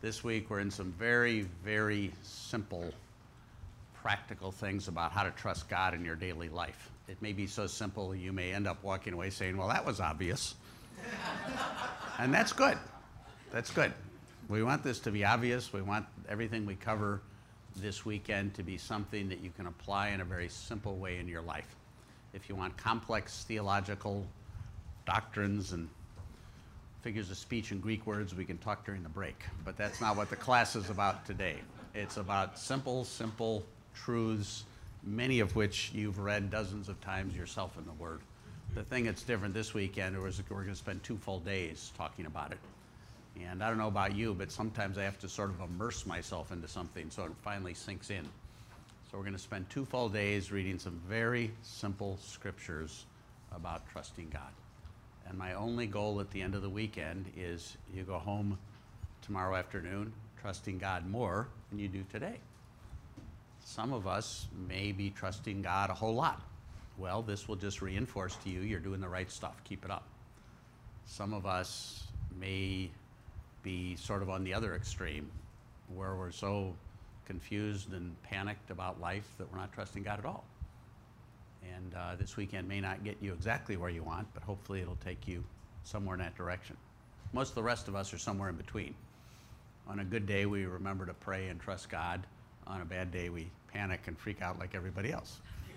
This week we're in some very, very simple, practical things about how to trust God in your daily life. It may be so simple you may end up walking away saying, well, that was obvious. And that's good. That's good. We want this to be obvious. We want everything we cover this weekend to be something that you can apply in a very simple way in your life. If you want complex theological doctrines and figures of speech and Greek words, we can talk during the break. But that's not what the class is about today. It's about simple truths, many of which you've read dozens of times yourself in the Word. The thing that's different this weekend is we're going to spend 2 full days talking about it. And I don't know about you, but sometimes I have to sort of immerse myself into something so it finally sinks in. So we're going to spend 2 full days reading some very simple scriptures about trusting God. And my only goal at the end of the weekend is you go home tomorrow afternoon trusting God more than you do today. Some of us may be trusting God a whole lot. Well, this will just reinforce to you you're doing the right stuff. Keep it up. Some of us may be sort of on the other extreme, where we're so confused and panicked about life that we're not trusting God at all. And this weekend may not get you exactly where you want, but hopefully it'll take you somewhere in that direction. Most of the rest of us are somewhere in between. On a good day, we remember to pray and trust God. On a bad day, we panic and freak out like everybody else.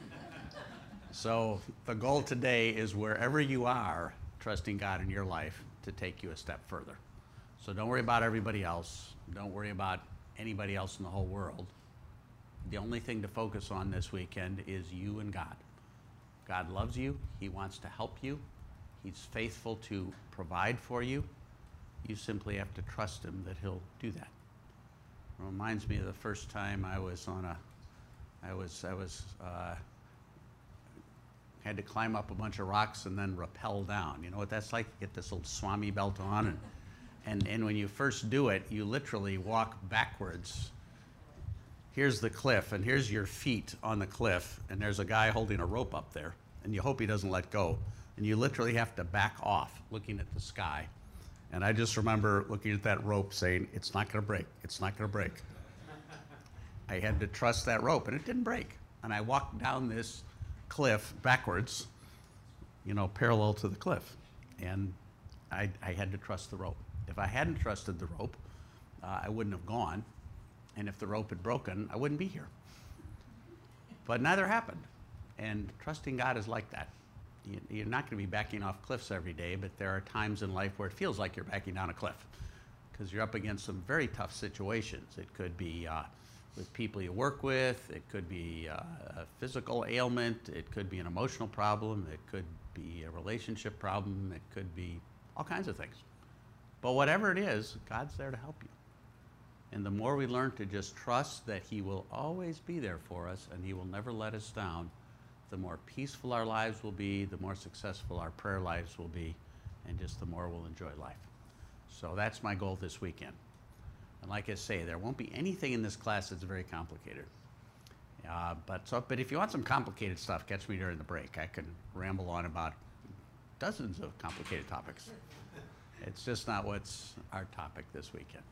So the goal today is wherever you are, trusting God in your life to take you a step further. So don't worry about everybody else. Don't worry about anybody else in the whole world. The only thing to focus on this weekend is you and God. God loves you. He wants to help you. He's faithful to provide for you. You simply have to trust him that he'll do that. It reminds me of the first time I was on had to climb up a bunch of rocks and then rappel down. You know what that's like? You get this little Swami belt on, and when you first do it, you literally walk backwards. Here's the cliff, and here's your feet on the cliff, and there's a guy holding a rope up there, and you hope he doesn't let go. And you literally have to back off, looking at the sky. And I just remember looking at that rope saying, it's not going to break, it's not going to break. I had to trust that rope, and it didn't break. And I walked down this cliff backwards, parallel to the cliff. And I had to trust the rope. If I hadn't trusted the rope, I wouldn't have gone. And if the rope had broken, I wouldn't be here. But neither happened. And trusting God is like that. You're not going to be backing off cliffs every day, but there are times in life where it feels like you're backing down a cliff because you're up against some very tough situations. It could be with people you work with. It could be a physical ailment. It could be an emotional problem. It could be a relationship problem. It could be all kinds of things. But whatever it is, God's there to help you. And the more we learn to just trust that he will always be there for us and he will never let us down, the more peaceful our lives will be, the more successful our prayer lives will be, and just the more we'll enjoy life. So that's my goal this weekend. And like I say, there won't be anything in this class that's very complicated. But if you want some complicated stuff, catch me during the break. I can ramble on about dozens of complicated topics. It's just not what's our topic this weekend.